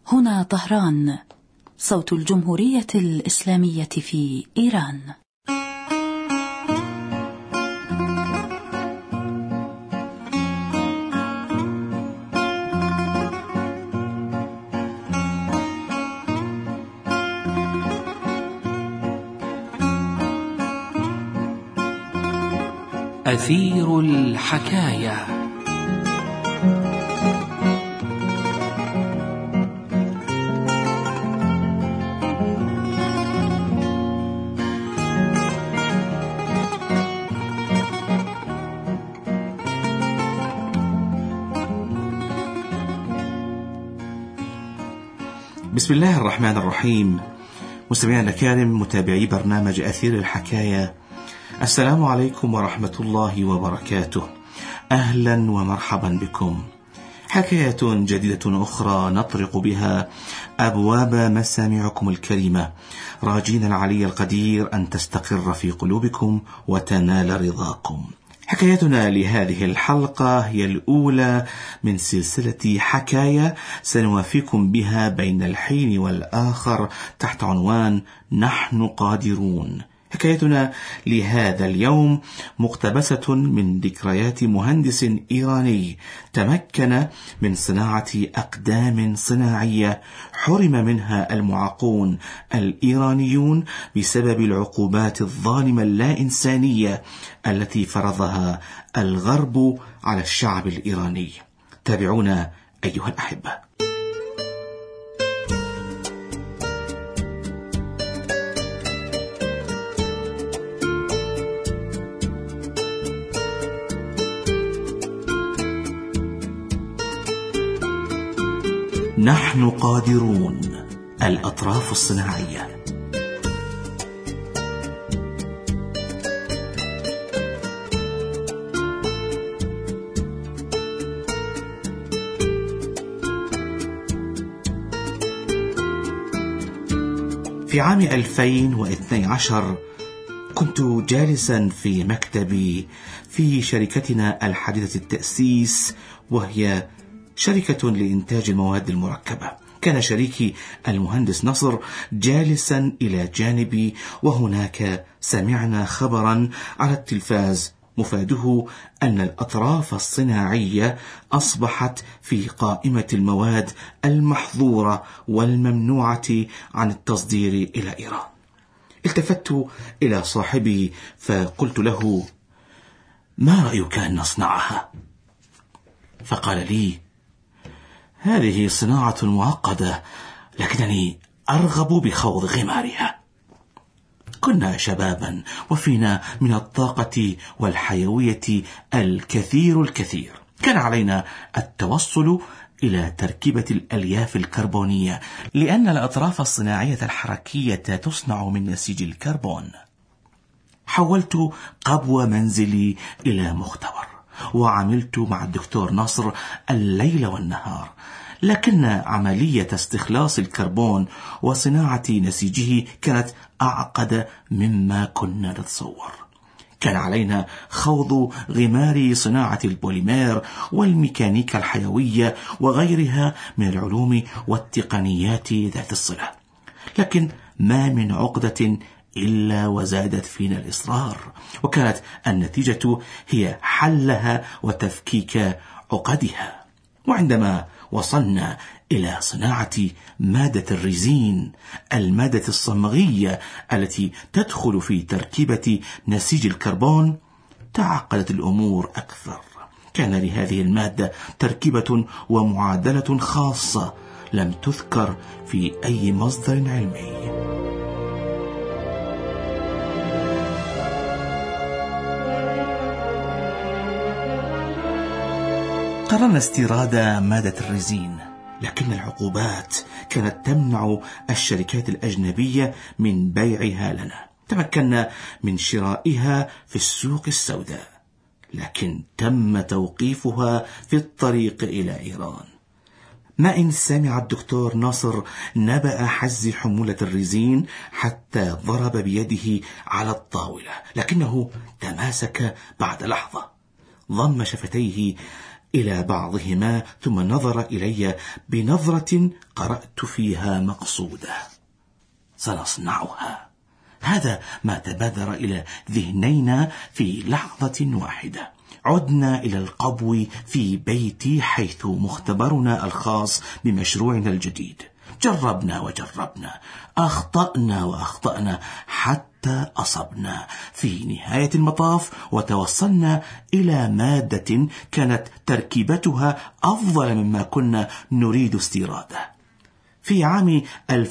هنا طهران، صوت الجمهورية الإسلامية في إيران. أثير الحكاية. بسم الله الرحمن الرحيم. مستمعينا الكرام، متابعي برنامج أثير الحكاية، السلام عليكم ورحمة الله وبركاته. أهلا ومرحبا بكم. حكاية جديدة أخرى نطرق بها أبواب مسامعكم الكريمة، راجين العلي القدير أن تستقر في قلوبكم وتنال رضاكم. حكايتنا لهذه الحلقة هي الأولى من سلسلة حكاية سنوافيكم بها بين الحين والآخر تحت عنوان نحن قادرون. حكايتنا لهذا اليوم مقتبسة من ذكريات مهندس إيراني تمكن من صناعة أقدام صناعية حرم منها المعاقون الإيرانيون بسبب العقوبات الظالمة اللا إنسانية التي فرضها الغرب على الشعب الإيراني. تابعونا أيها الأحبة. نحن قادرون، الأطراف الصناعية. في عام 2012 كنت جالسا في مكتبي في شركتنا الحديثة التأسيس، وهي شركة لإنتاج المواد المركبة. كان شريكي المهندس نصر جالسا إلى جانبي، وهناك سمعنا خبرا على التلفاز مفاده أن الأطراف الصناعية أصبحت في قائمة المواد المحظورة والممنوعة عن التصدير إلى إيران. التفت إلى صاحبي فقلت له: ما رأيك أن نصنعها؟ فقال لي: هذه صناعة معقدة، لكنني أرغب بخوض غمارها. كنا شبابا وفينا من الطاقة والحيوية الكثير. كان علينا التوصل إلى تركيبة الألياف الكربونية، لأن الأطراف الصناعية الحركية تصنع من نسيج الكربون. حولت قبو منزلي إلى مختبر، وعملت مع الدكتور نصر الليل والنهار، لكن عملية استخلاص الكربون وصناعة نسيجه كانت أعقد مما كنا نتصور. كان علينا خوض غمار صناعة البوليمير والميكانيكا الحيوية وغيرها من العلوم والتقنيات ذات الصلة، لكن ما من عقدة إلا وزادت فينا الإصرار، وكانت النتيجة هي حلها وتفكيك عقدها. وعندما وصلنا إلى صناعة مادة الريزين، المادة الصمغية التي تدخل في تركيبة نسيج الكربون، تعقدت الأمور أكثر. كان لهذه المادة تركيبة ومعادلة خاصة لم تذكر في أي مصدر علمي. قررنا استيراد مادة الريزين، لكن العقوبات كانت تمنع الشركات الأجنبية من بيعها لنا. تمكنا من شرائها في السوق السوداء، لكن تم توقيفها في الطريق إلى إيران. ما إن سمع الدكتور ناصر نبأ حز حمولة الريزين حتى ضرب بيده على الطاولة، لكنه تماسك بعد لحظة، ضم شفتيه إلى بعضهما ثم نظر إلي بنظرة قرأت فيها مقصوده: سنصنعها. هذا ما تبادر إلى ذهنينا في لحظة واحدة. عدنا إلى القبو في بيتي، حيث مختبرنا الخاص بمشروعنا الجديد. جربنا وجربنا، أخطأنا وأخطأنا، حتى أصبنا في نهاية المطاف وتوصلنا إلى مادة كانت تركيبتها أفضل مما كنا نريد استيراده. في عام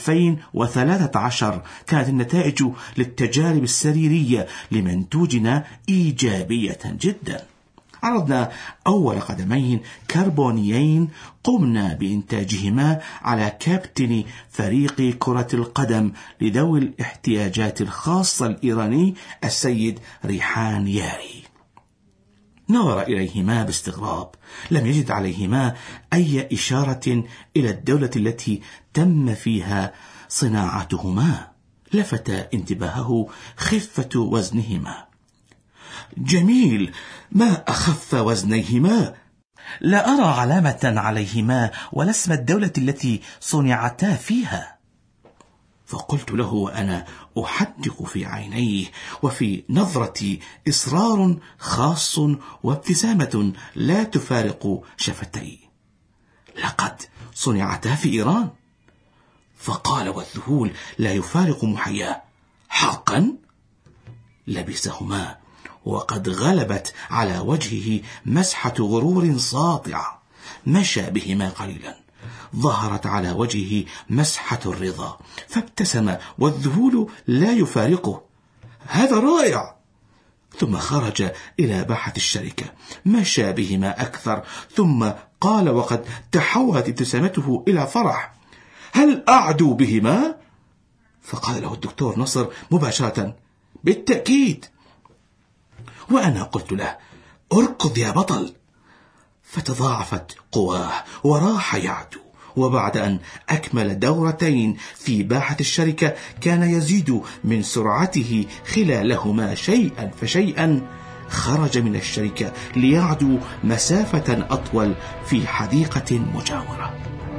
2013 كانت النتائج للتجارب السريرية لمنتوجنا إيجابية جدا. عرضنا أول قدمين كربونيين قمنا بإنتاجهما على كابتن فريق كرة القدم لذوي الاحتياجات الخاصة الإيراني السيد ريحان ياري. نظر إليهما باستغراب، لم يجد عليهما أي إشارة إلى الدولة التي تم فيها صناعتهما. لفت انتباهه خفة وزنهما. جميل، ما أخف وزنيهما. لا أرى علامة عليهما ولا اسم الدولة التي صنعتا فيها. فقلت له وأنا أحدق في عينيه وفي نظرتي إصرار خاص وابتسامة لا تفارق شفتي: لقد صنعتا في إيران. فقال والذهول لا يفارق محياه: حقا؟ لبسهما وقد غلبت على وجهه مسحة غرور ساطعة. مشى بهما قليلا، ظهرت على وجهه مسحة الرضا، فابتسم والذهول لا يفارقه: هذا رائع. ثم خرج إلى باحة الشركة، مشى بهما أكثر، ثم قال وقد تحولت ابتسامته إلى فرح: هل أعدوا بهما؟ فقال له الدكتور نصر مباشرة: بالتأكيد. وأنا قلت له: اركض يا بطل. فتضاعفت قواه وراح يعدو، وبعد أن أكمل دورتين في باحة الشركة كان يزيد من سرعته خلالهما شيئا فشيئا. خرج من الشركة ليعدو مسافة أطول في حديقة مجاورة.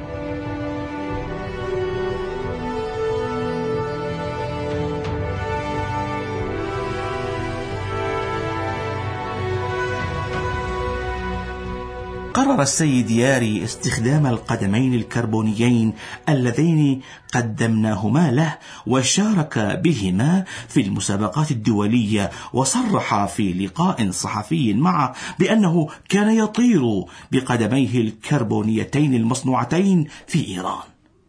قرر السيد ياري استخدام القدمين الكربونيين اللذين قدمناهما له، وشارك بهما في المسابقات الدولية، وصرح في لقاء صحفي معه بأنه كان يطير بقدميه الكربونيتين المصنوعتين في إيران.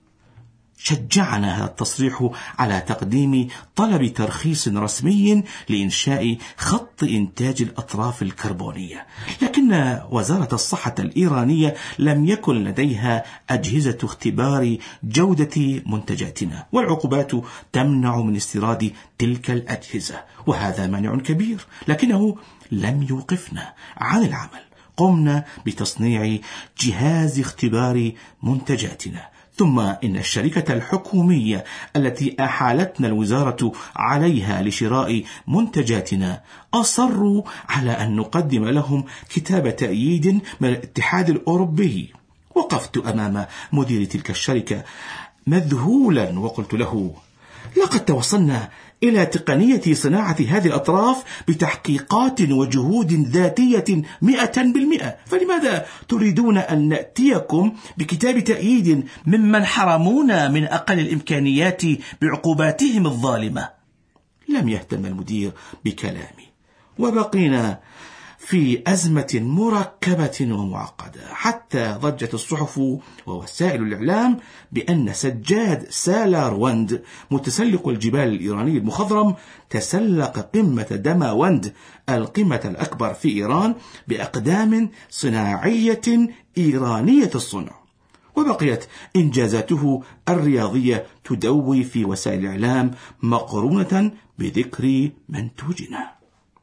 شجعنا هذا التصريح على تقديم طلب ترخيص رسمي لإنشاء خط إنتاج الأطراف الكربونية، لكن وزارة الصحة الإيرانية لم يكن لديها أجهزة اختبار جودة منتجاتنا، والعقوبات تمنع من استيراد تلك الأجهزة، وهذا مانع كبير، لكنه لم يوقفنا عن العمل. قمنا بتصنيع جهاز اختبار منتجاتنا، ثم إن الشركة الحكومية التي أحالتنا الوزارة عليها لشراء منتجاتنا أصروا على أن نقدم لهم كتاب تأييد من الاتحاد الأوروبي. وقفت أمام مدير تلك الشركة مذهولا وقلت له: لقد توصلنا إلى تقنية صناعة هذه الأطراف بتحقيقات وجهود ذاتية 100%، فلماذا تريدون أن نأتيكم بكتاب تأييد ممن حرمونا من أقل الإمكانيات بعقوباتهم الظالمة؟ لم يهتم المدير بكلامي، وبقينا في أزمة مركبة ومعقدة، حتى ضجت الصحف ووسائل الإعلام بأن سجاد سالاروند متسلق الجبال الإيراني المخضرم تسلق قمة دماوند، القمة الأكبر في إيران، بأقدام صناعية إيرانية الصنع. وبقيت إنجازاته الرياضية تدوي في وسائل الإعلام مقرونة بذكر منتوجنا.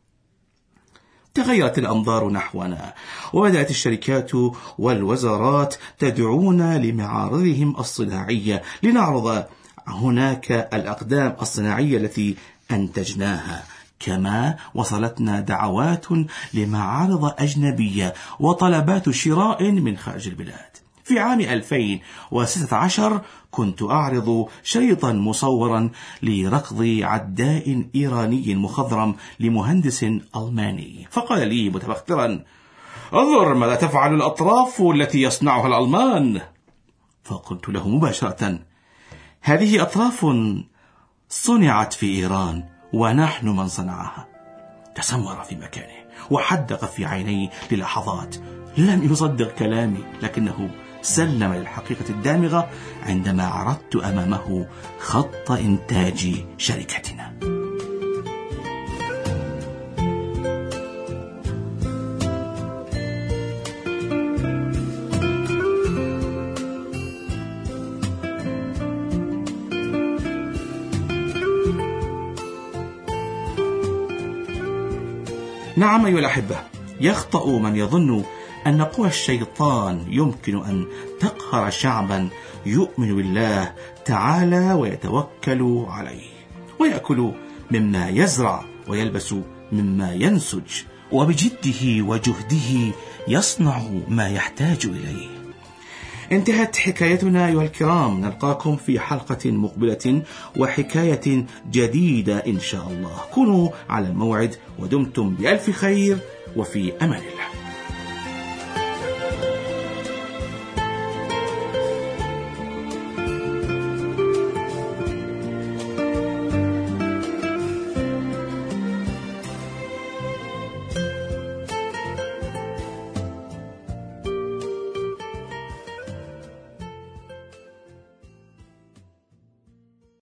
تغيرت الأنظار نحونا، وبدأت الشركات والوزارات تدعونا لمعارضهم الصناعية لنعرض هناك الأقدام الصناعية التي أنتجناها. كما وصلتنا دعوات لمعارض أجنبية وطلبات شراء من خارج البلاد. في عام 2016 كنت أعرض شريطا مصورا لركض عداء إيراني مخضرم لمهندس ألماني، فقال لي متبخترا: انظر ماذا تفعل الأطراف التي يصنعها الألمان. فقلت له مباشرة: هذه أطراف صنعت في إيران ونحن من صنعها. تسمر في مكانه وحدق في عيني للحظات، لم يصدق كلامي، لكنه سلم للحقيقة الدامغة عندما عرضت أمامه خط إنتاج شركتنا. نعم أيها الأحبة، يخطأ من يظن أن قوى الشيطان يمكن أن تقهر شعبا يؤمن بالله تعالى ويتوكل عليه، ويأكل مما يزرع ويلبس مما ينسج، وبجده وجهده يصنع ما يحتاج إليه. انتهت حكايتنا أيها الكرام، نلقاكم في حلقة مقبلة وحكاية جديدة إن شاء الله. كونوا على الموعد ودمتم بألف خير وفي أمان الله.